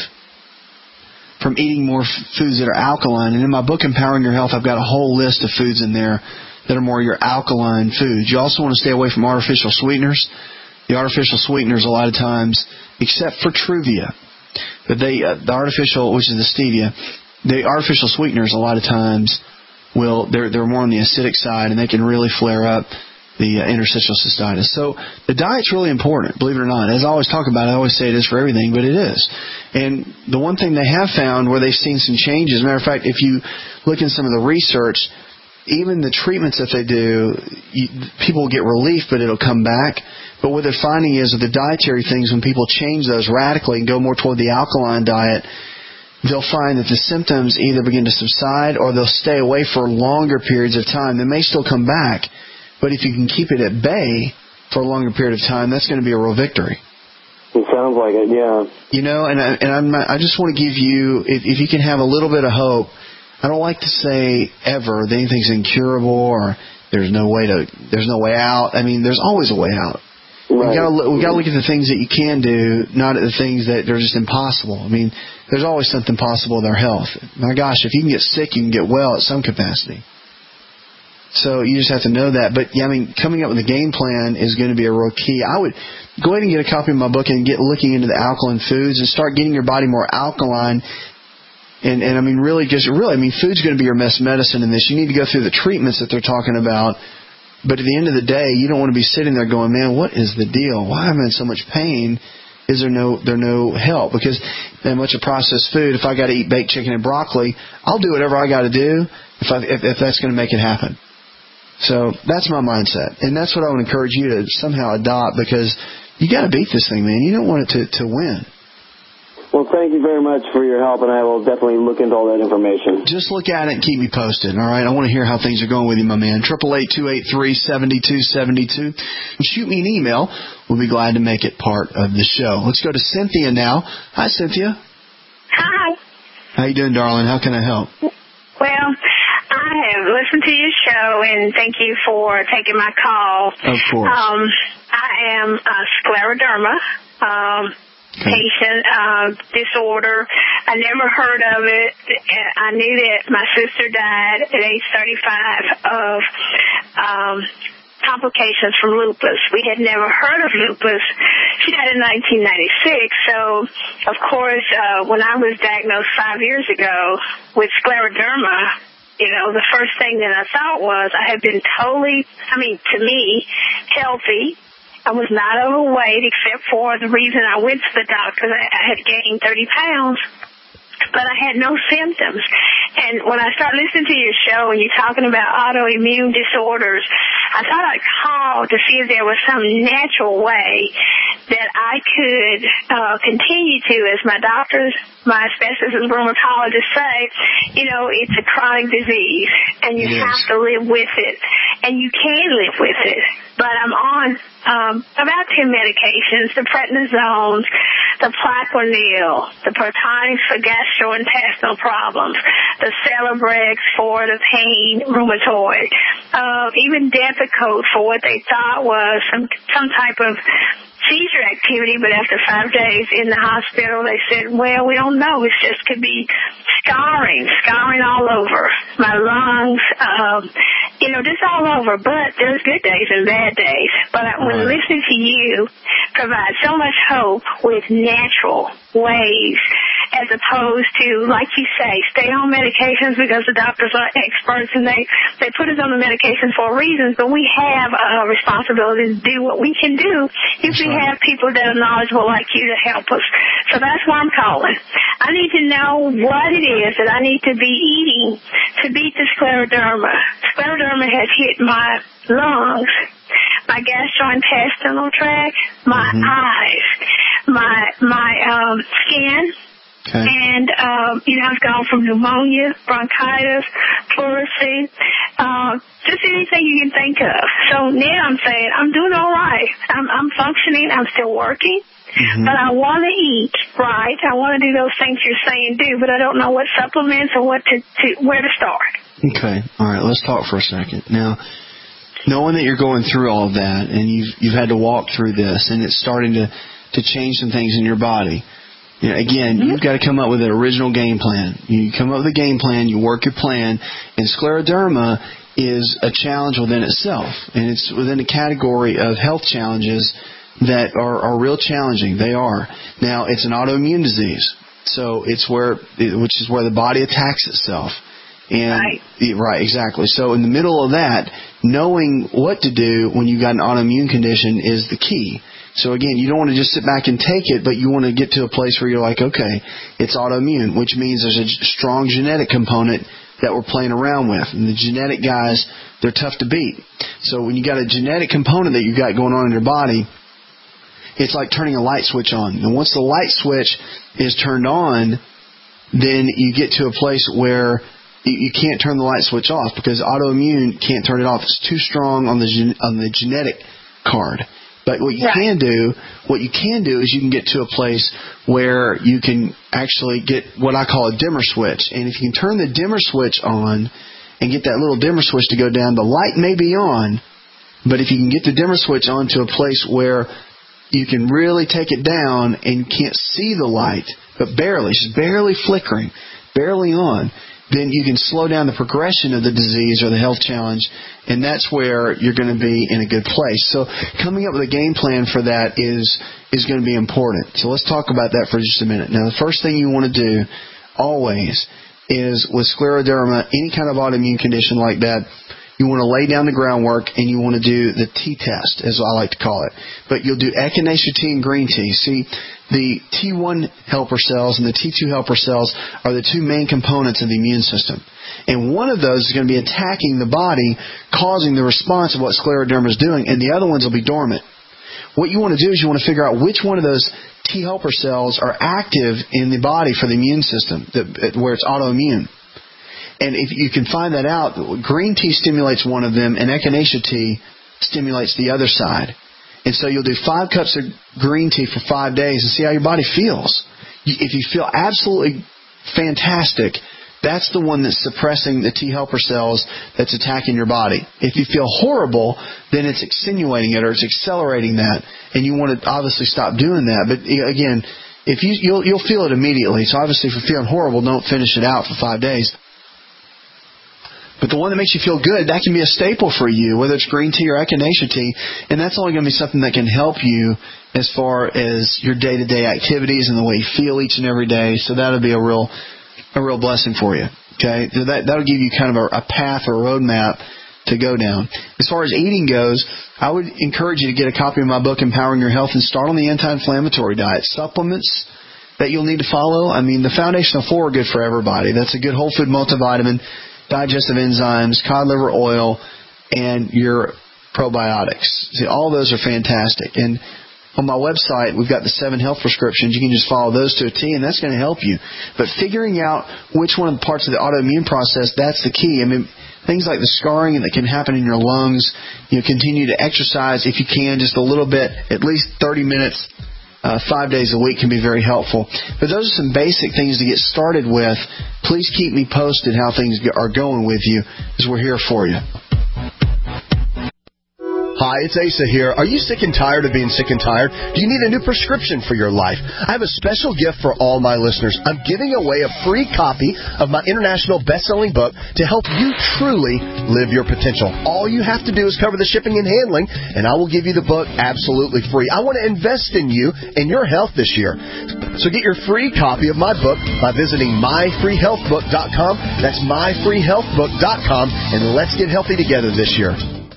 from eating more f- foods that are alkaline. And in my book, Empowering Your Health, I've got a whole list of foods in there that are more your alkaline foods. You also want to stay away from artificial sweeteners. The artificial sweeteners, a lot of times, except for Truvia, but they uh, the artificial, which is the stevia, the artificial sweeteners, a lot of times, will they're they're more on the acidic side, and they can really flare up the uh, interstitial cystitis. So the diet's really important, believe it or not. As I always talk about, I always say it is for everything, but it is. And the one thing they have found where they've seen some changes, as a matter of fact, if you look in some of the research, even the treatments that they do, you, people get relief, but it'll come back. But what they're finding is with the dietary things, when people change those radically and go more toward the alkaline diet, they'll find that the symptoms either begin to subside or they'll stay away for longer periods of time. They may still come back, but if you can keep it at bay for a longer period of time, that's going to be a real victory. It sounds like it, yeah. You know, and I, and I'm not, I just want to give you, if, if you can have a little bit of hope, I don't like to say ever that anything's incurable or there's no way to, there's no way out. I mean, there's always a way out. Right. We've got to we've got to look at the things that you can do, not at the things that are just impossible. I mean, there's always something possible with our health. My gosh, if you can get sick, you can get well at some capacity. So you just have to know that. But yeah, I mean, coming up with a game plan is going to be a real key. I would go ahead and get a copy of my book and get looking into the alkaline foods and start getting your body more alkaline. And and I mean, really, just really, I mean, food's going to be your best medicine in this. You need to go through the treatments that they're talking about. But at the end of the day, you don't want to be sitting there going, man, what is the deal? Why am I in so much pain? Is there no there no help? Because that much of processed food, if I got to eat baked chicken and broccoli, I'll do whatever I got to do if, I, if if that's going to make it happen. So that's my mindset, and that's what I would encourage you to somehow adopt, because you got to beat this thing, man. You don't want it to to win. Well, thank you very much for your help, and I will definitely look into all that information. Just look at it and keep me posted, all right? I want to hear how things are going with you, my man. eight eight eight, two eight three, seven two seven two. Shoot me an email. We'll be glad to make it part of the show. Let's go to Cynthia now. Hi, Cynthia. Hi. How you doing, darling? How can I help? Well, I have listened to your show, and thank you for taking my call. Of course. Um, I am uh, scleroderma. Um Okay. Patient uh, disorder. I never heard of it. I knew that my sister died at age thirty-five of um, complications from lupus. We had never heard of lupus. She died in nineteen ninety-six. So, of course, uh, when I was diagnosed five years ago with scleroderma, you know, the first thing that I thought was I had been totally, I mean, to me, healthy. I was not overweight except for the reason I went to the doctor. I had gained thirty pounds, but I had no symptoms. And when I started listening to your show and you're talking about autoimmune disorders, I thought I'd call to see if there was some natural way that I could uh, continue to, as my doctors, my specialists and rheumatologists say, you know, it's a chronic disease, and you Yes. have to live with it, and you can live with it. But I'm on um, about ten medications: the prednisones, the Plaquenil, the Protonix for gastrointestinal problems, the Celebrex for the pain rheumatoid, uh, even Depakote for what they thought was some some type of seizure activity, but after five days in the hospital, they said, well, we don't know. It just could be scarring, scarring all over my lungs, um, you know, just all over. But there's good days and bad days. But when Right. listening to you provide so much hope with natural ways, as opposed to, like you say, stay on medications because the doctors are experts and they, they put us on the medications for a reason, but we have a responsibility to do what we can do if we have people that are knowledgeable like you to help us. So that's why I'm calling. I need to know what it is that I need to be eating to beat the scleroderma. Scleroderma has hit my lungs, my gastrointestinal tract, my Mm-hmm. eyes, my my um, skin. Okay. And, um, you know, I've gone from pneumonia, bronchitis, pleurisy, uh, just anything you can think of. So now I'm saying I'm doing all right. I'm, I'm functioning. I'm still working. Mm-hmm. But I want to eat right. I want to do those things you're saying do, but I don't know what supplements or what to, to where to start. Okay. All right. Let's talk for a second. Now, knowing that you're going through all of that and you've, you've had to walk through this and it's starting to, to change some things in your body, you know, again, mm-hmm. you've got to come up with an original game plan. You come up with a game plan, you work your plan, and scleroderma is a challenge within itself, and it's within a category of health challenges that are, are real challenging. They are. Now, it's an autoimmune disease, so it's where, which is where the body attacks itself. And right. right, exactly. So in the middle of that, knowing what to do when you've got an autoimmune condition is the key. So again, you don't want to just sit back and take it, but you want to get to a place where you're like, okay, it's autoimmune, which means there's a strong genetic component that we're playing around with. And the genetic guys, they're tough to beat. So when you got a genetic component that you've got going on in your body, it's like turning a light switch on. And once the light switch is turned on, then you get to a place where you can't turn the light switch off because autoimmune can't turn it off. It's too strong on the gen- on the genetic card. But what you right. can do, what you can do is you can get to a place where you can actually get what I call a dimmer switch. And if you can turn the dimmer switch on and get that little dimmer switch to go down, the light may be on, but if you can get the dimmer switch on to a place where you can really take it down and you can't see the light, but barely, just barely flickering, barely on, then you can slow down the progression of the disease or the health challenge, and that's where you're going to be in a good place. So coming up with a game plan for that is is going to be important. So let's talk about that for just a minute. Now, the first thing you want to do always is with scleroderma, any kind of autoimmune condition like that, you want to lay down the groundwork and you want to do the T-test, as I like to call it. But you'll do echinacea tea and green tea. See, the T one helper cells and the T two helper cells are the two main components of the immune system. And one of those is going to be attacking the body, causing the response of what scleroderma is doing, and the other ones will be dormant. What you want to do is you want to figure out which one of those T helper cells are active in the body for the immune system, where it's autoimmune. And if you can find that out, green tea stimulates one of them, and echinacea tea stimulates the other side. And so you'll do five cups of green tea for five days and see how your body feels. If you feel absolutely fantastic, that's the one that's suppressing the T helper cells that's attacking your body. If you feel horrible, then it's extenuating it or it's accelerating that, and you want to obviously stop doing that. But again, if you you'll, you'll feel it immediately. So obviously, if you're feeling horrible, don't finish it out for five days. But the one that makes you feel good, that can be a staple for you, whether it's green tea or echinacea tea, and that's only going to be something that can help you as far as your day-to-day activities and the way you feel each and every day. So that'll be a real, a real blessing for you. Okay, so that that'll give you kind of a, a path or a roadmap to go down. As far as eating goes, I would encourage you to get a copy of my book, Empowering Your Health, and start on the anti-inflammatory diet. Supplements that you'll need to follow. I mean, the foundational four are good for everybody. That's a good whole food multivitamin, digestive enzymes, cod liver oil, and your probiotics. See, all those are fantastic. And on my website, we've got the seven health prescriptions. You can just follow those to a T, and that's going to help you. But figuring out which one of the parts of the autoimmune process, that's the key. I mean, things like the scarring that can happen in your lungs, you know, continue to exercise if you can, just a little bit, at least thirty minutes, uh, five days a week can be very helpful. But those are some basic things to get started with. Please keep me posted how things are going with you, as we're here for you. Hi, it's Asa here. Are you sick and tired of being sick and tired? Do you need a new prescription for your life? I have a special gift for all my listeners. I'm giving away a free copy of my international best-selling book to help you truly live your potential. All you have to do is cover the shipping and handling, and I will give you the book absolutely free. I want to invest in you and your health this year. So get your free copy of my book by visiting my free health book dot com. That's my free health book dot com, and let's get healthy together this year.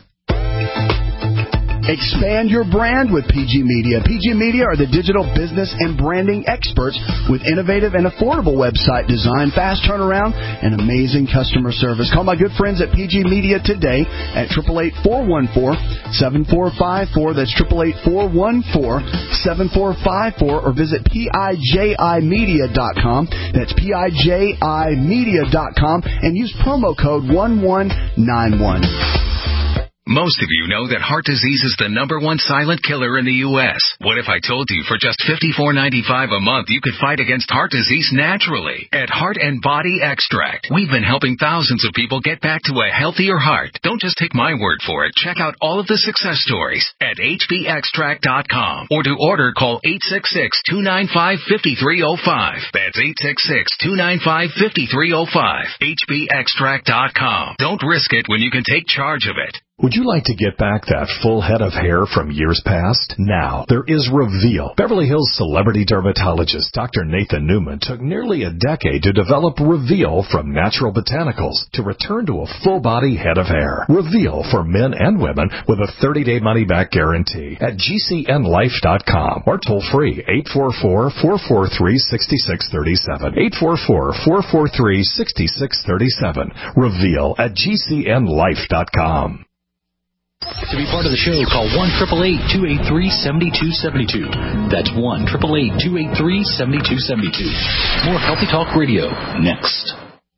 Expand your brand with P G Media. P G Media are the digital business and branding experts with innovative and affordable website design, fast turnaround, and amazing customer service. Call my good friends at P G Media today at eight eight eight, four one four, seven four five four. That's eight eight eight, four one four, seven four five four. Or visit P I J I media dot com. That's P I J I media dot com and use promo code one one nine one. Most of you know that heart disease is the number one silent killer in the U S What if I told you for just fifty-four ninety-five a month you could fight against heart disease naturally? At Heart and Body Extract, we've been helping thousands of people get back to a healthier heart. Don't just take my word for it. Check out all of the success stories at H B extract dot com. Or to order, call eight six six, two nine five, five three zero five. That's eight six six, two nine five, five three zero five. H B extract dot com. Don't risk it when you can take charge of it. Would you like to get back that full head of hair from years past? Now, there is Reveal. Beverly Hills celebrity dermatologist Doctor Nathan Newman took nearly a decade to develop Reveal from natural botanicals to return to a full-body head of hair. Reveal for men and women with a thirty-day money-back guarantee at G C N life dot com or toll-free eight four four, four four three, six six three seven. eight four four, four four three, six six three seven. Reveal at G C N life dot com. To be part of the show, call one eight eight eight, two eight three, seven two seven two. That's one eight eight eight, two eight three, seven two seven two. More Healthy Talk Radio next.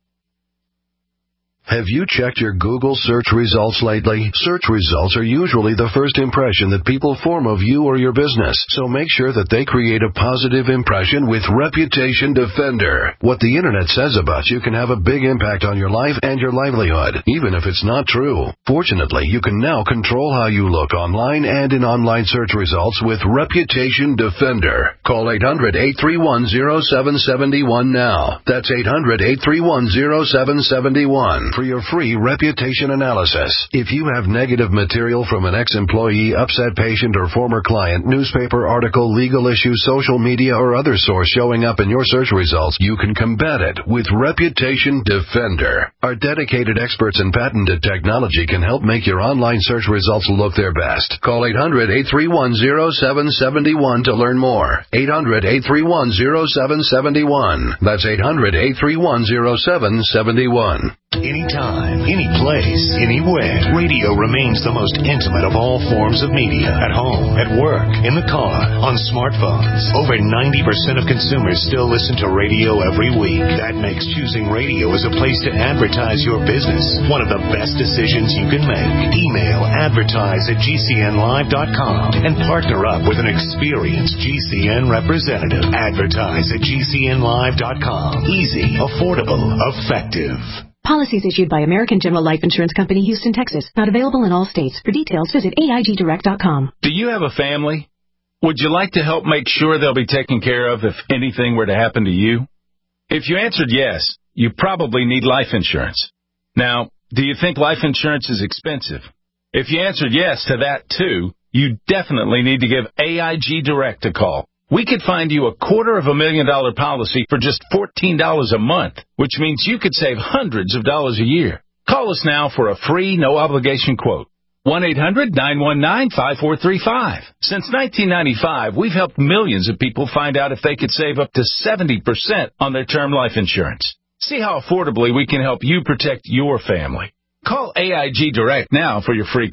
Have you checked your Google search results lately? Search results are usually the first impression that people form of you or your business, so make sure that they create a positive impression with Reputation Defender. What the Internet says about you can have a big impact on your life and your livelihood, even if it's not true. Fortunately, you can now control how you look online and in online search results with Reputation Defender. Call eight hundred, eight three one, zero seven seven one now. That's eight hundred, eight three one, zero seven seven one. For your free reputation analysis. If you have negative material from an ex-employee, upset patient, or former client, newspaper article, legal issue, social media, or other source showing up in your search results, you can combat it with Reputation Defender. Our dedicated experts in patented technology can help make your online search results look their best. Call eight hundred, eight three one, zero seven seven one to learn more. eight hundred, eight three one, zero seven seven one. That's eight hundred, eight three one, zero seven seven one. Anytime, any place, anywhere, radio remains the most intimate of all forms of media. At home, at work, in the car, on smartphones. Over ninety percent of consumers still listen to radio every week. That makes choosing radio as a place to advertise your business one of the best decisions you can make. Email advertise at G C N live dot com and partner up with an experienced G C N representative. Advertise at G C N live dot com. Easy, affordable, effective. Policies issued by American General Life Insurance Company, Houston, Texas. Not available in all states. For details, visit A I G direct dot com. Do you have a family? Would you like to help make sure they'll be taken care of if anything were to happen to you? If you answered yes, you probably need life insurance. Now, do you think life insurance is expensive? If you answered yes to that, too, you definitely need to give A I G Direct a call. We could find you a quarter of a million dollar policy for just fourteen dollars a month, which means you could save hundreds of dollars a year. Call us now for a free, no-obligation quote. one eight hundred, nine one nine, five four three five. Since nineteen ninety-five, we've helped millions of people find out if they could save up to seventy percent on their term life insurance. See how affordably we can help you protect your family. Call A I G Direct now for your free quote.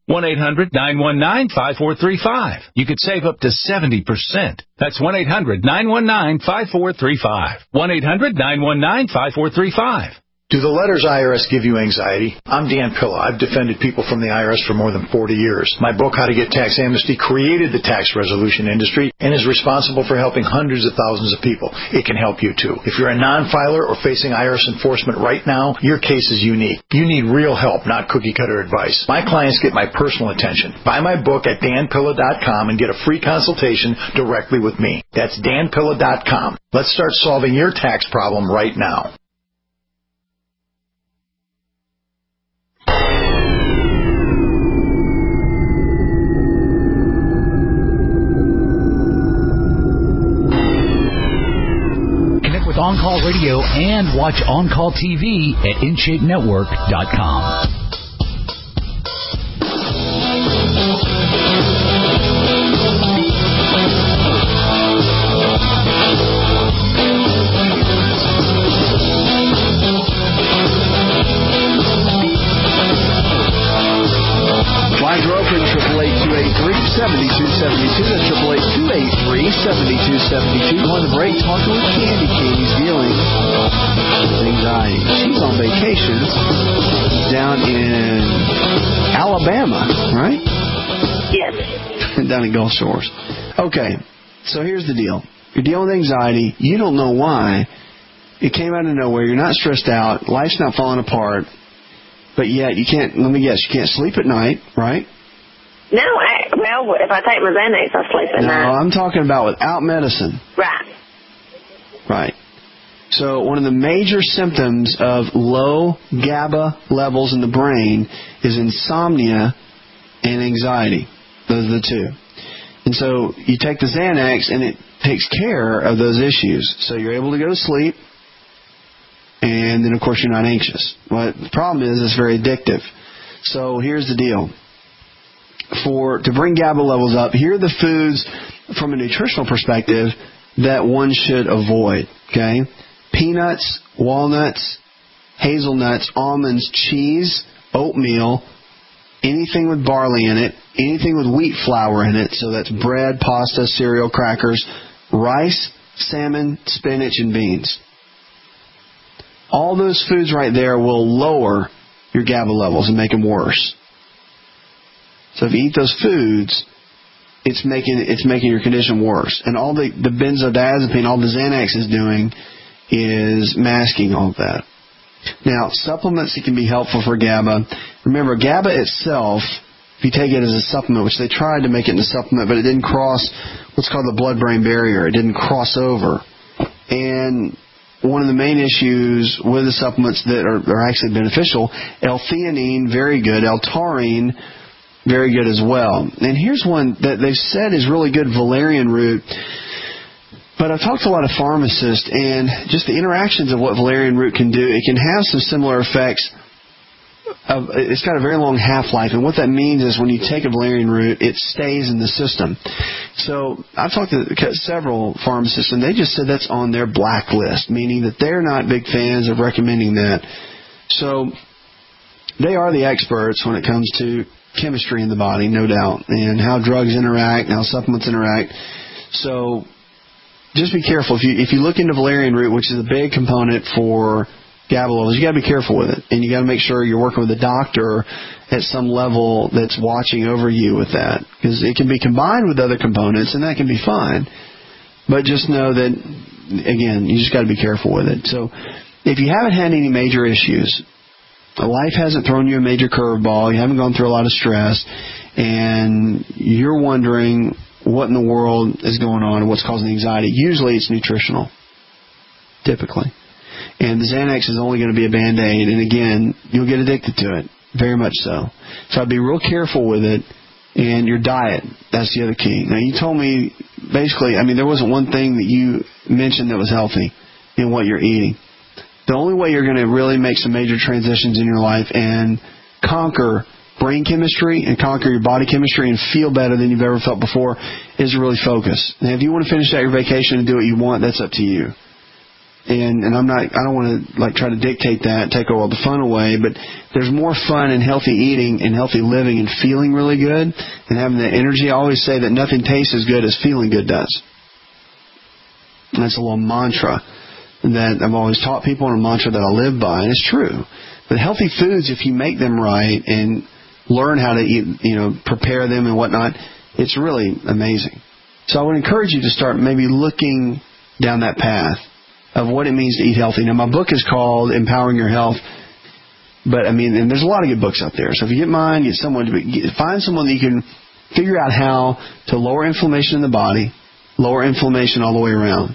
one eight hundred nine one nine five four three five. You could save up to seventy percent. That's one eight hundred nine one nine five four three five. one eight hundred nine one nine five four three five. Do the letters I R S give you anxiety? I'm Dan Pilla. I've defended people from the I R S for more than forty years. My book, How to Get Tax Amnesty, created the tax resolution industry and is responsible for helping hundreds of thousands of people. It can help you, too. If you're a non-filer or facing I R S enforcement right now, your case is unique. You need real help, not cookie-cutter advice. My clients get my personal attention. Buy my book at dan pilla dot com and get a free consultation directly with me. That's dan pilla dot com. Let's start solving your tax problem right now. With On Call Radio and watch On Call T V at in shape network dot com. Lines are open, triple eight two eight three seven two seven two. That's triple eight two eight three seven two seven two. On the break, talking with Candy King. He's dealing with anxiety. She's on vacation down in Alabama, right? Yes. Down in Gulf Shores. Okay, so here's the deal. You're dealing with anxiety. You don't know why. It came out of nowhere. You're not stressed out. Life's not falling apart. But yet, you can't, let me guess, you can't sleep at night, right? No, I, well, if I take my Xanax, I sleep at no, night. No, I'm talking about without medicine. Right. Right. So one of the major symptoms of low GABA levels in the brain is insomnia and anxiety. Those are the two. And so you take the Xanax, and it takes care of those issues. So you're able to go to sleep. And then, of course, you're not anxious. But the problem is it's very addictive. So here's the deal. For to bring GABA levels up, here are the foods from a nutritional perspective that one should avoid. Okay, peanuts, walnuts, hazelnuts, almonds, cheese, oatmeal, anything with barley in it, anything with wheat flour in it. So that's bread, pasta, cereal, crackers, rice, salmon, spinach, and beans. All those foods right there will lower your GABA levels and make them worse. So if you eat those foods, it's making it's making your condition worse. And all the, the benzodiazepine, all the Xanax is doing is masking all of that. Now, supplements that can be helpful for GABA. Remember, GABA itself, if you take it as a supplement, which they tried to make it into a supplement, but it didn't cross what's called the blood-brain barrier. It didn't cross over. And one of the main issues with the supplements that are, are actually beneficial, L-theanine, very good. L-taurine, very good as well. And here's one that they've said is really good, valerian root. But I've talked to a lot of pharmacists, and just the interactions of what valerian root can do, it can have some similar effects. Of, it's got a very long half-life, and what that means is when you take a valerian root, it stays in the system. So I've talked to several pharmacists, and they just said that's on their blacklist, meaning that they're not big fans of recommending that. So they are the experts when it comes to chemistry in the body, no doubt, and how drugs interact, and how supplements interact. So just be careful. If you if you look into valerian root, which is a big component for GABA levels, you got to be careful with it, and you got to make sure you're working with a doctor at some level that's watching over you with that, because it can be combined with other components, and that can be fine. But just know that, again, you just got to be careful with it. So, if you haven't had any major issues, life hasn't thrown you a major curveball, you haven't gone through a lot of stress, and you're wondering what in the world is going on and what's causing anxiety, usually it's nutritional, typically. And the Xanax is only going to be a Band-Aid. And again, you'll get addicted to it. Very much so. So I'd be real careful with it. And your diet, that's the other key. Now, you told me, basically, I mean, there wasn't one thing that you mentioned that was healthy in what you're eating. The only way you're going to really make some major transitions in your life and conquer brain chemistry and conquer your body chemistry and feel better than you've ever felt before is to really focus. Now, if you want to finish out your vacation and do what you want, that's up to you. And, and I'm not, I don't want to like try to dictate that, take all the fun away, but there's more fun in healthy eating and healthy living and feeling really good and having that energy. I always say that nothing tastes as good as feeling good does. And that's a little mantra that I've always taught people, and a mantra that I live by, and it's true. But healthy foods, if you make them right and learn how to eat, you know, prepare them and whatnot, it's really amazing. So I would encourage you to start maybe looking down that path of what it means to eat healthy. Now, my book is called Empowering Your Health, but, I mean, and there's a lot of good books out there. So if you get mine, get someone to get, find someone that you can figure out how to lower inflammation in the body, lower inflammation all the way around.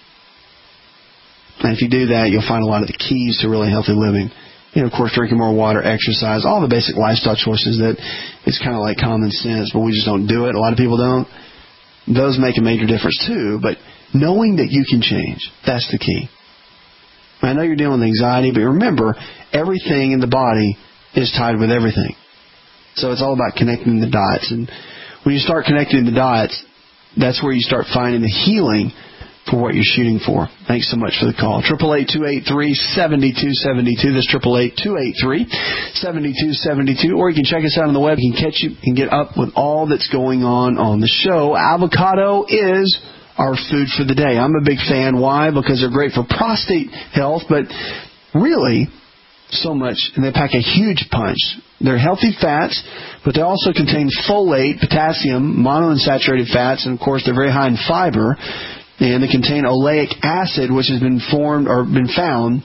And if you do that, you'll find a lot of the keys to really healthy living. You know, of course, drinking more water, exercise, all the basic lifestyle choices that it's kind of like common sense, but we just don't do it. A lot of people don't. Those make a major difference too, but knowing that you can change, that's the key. I know you're dealing with anxiety, but remember, everything in the body is tied with everything. So it's all about connecting the dots. And when you start connecting the dots, that's where you start finding the healing for what you're shooting for. Thanks so much for the call. eight eight eight, two eight three, seven two seven two. That's eight eight eight, two eight three, seven two seven two. Or you can check us out on the web. You can catch you and get up with all that's going on on the show. Avocado is our food for the day. I'm a big fan. Why? Because they're great for prostate health, but really so much, and they pack a huge punch. They're healthy fats, but they also contain folate, potassium, monounsaturated fats, and of course they're very high in fiber. And they contain oleic acid, which has been formed or been found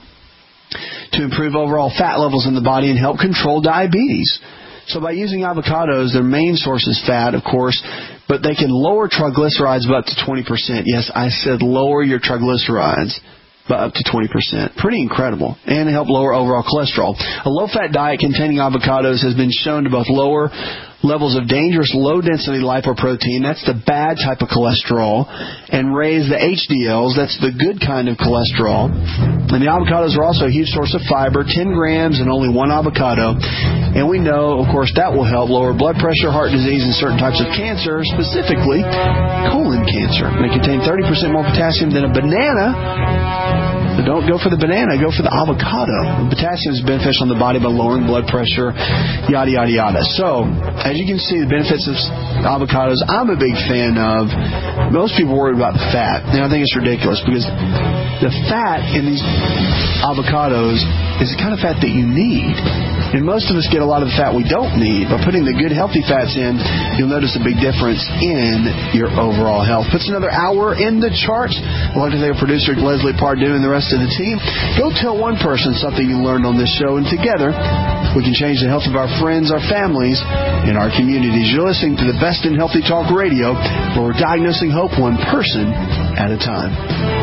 to improve overall fat levels in the body and help control diabetes. So by using avocados, their main source is fat, of course, but they can lower triglycerides by up to twenty percent. Yes, I said lower your triglycerides by up to twenty percent. Pretty incredible. And help lower overall cholesterol. A low-fat diet containing avocados has been shown to both lower levels of dangerous low-density lipoprotein, that's the bad type of cholesterol, and raise the H D Ls, that's the good kind of cholesterol. And the avocados are also a huge source of fiber, ten grams and only one avocado. And we know, of course, that will help lower blood pressure, heart disease, and certain types of cancer, specifically colon cancer. They contain thirty percent more potassium than a banana. So don't go for the banana, go for the avocado. The potassium is beneficial in the body by lowering blood pressure, yada, yada, yada. So, as you can see, the benefits of avocados, I'm a big fan of. Most people worry about the fat, and I think it's ridiculous because the fat in these avocados is the kind of fat that you need. And most of us get a lot of the fat we don't need. By putting the good, healthy fats in, you'll notice a big difference in your overall health. Puts another hour in the charts. I'd like to thank our producer, Leslie Pardue, and the rest of the team. Go tell one person something you learned on this show, and together we can change the health of our friends, our families, and our communities. You're listening to the best in Healthy Talk Radio, where we're diagnosing hope one person at a time.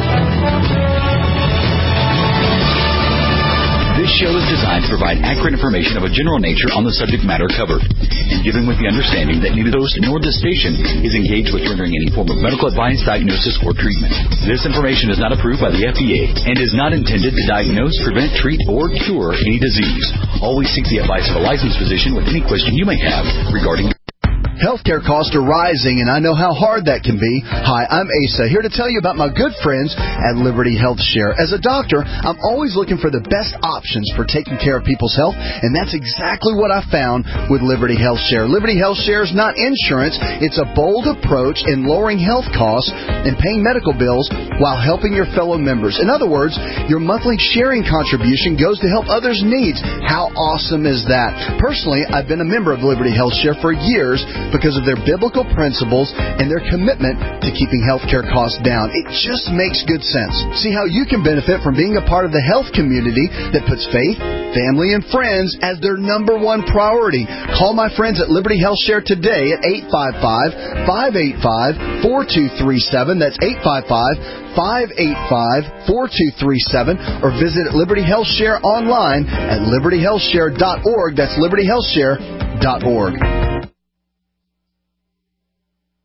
This show is designed to provide accurate information of a general nature on the subject matter covered, and given with the understanding that neither host nor this station is engaged with rendering any form of medical advice, diagnosis, or treatment. This information is not approved by the F D A and is not intended to diagnose, prevent, treat, or cure any disease. Always seek the advice of a licensed physician with any question you may have regarding Healthcare costs are rising, and I know how hard that can be. Hi, I'm Asa, here to tell you about my good friends at Liberty Health Share. As a doctor, I'm always looking for the best options for taking care of people's health, and that's exactly what I found with Liberty Health Share. Liberty Health Share is not insurance. It's a bold approach in lowering health costs and paying medical bills while helping your fellow members. In other words, your monthly sharing contribution goes to help others' needs. How awesome is that? Personally, I've been a member of Liberty Health Share for years, because of their biblical principles and their commitment to keeping healthcare costs down. It just makes good sense. See how you can benefit from being a part of the health community that puts faith, family, and friends as their number one priority. Call my friends at Liberty Health Share today at eight five five, five eight five, four two three seven. That's eight five five, five eight five, four two three seven. Or visit Liberty Health Share online at liberty health share dot org. That's liberty health share dot org.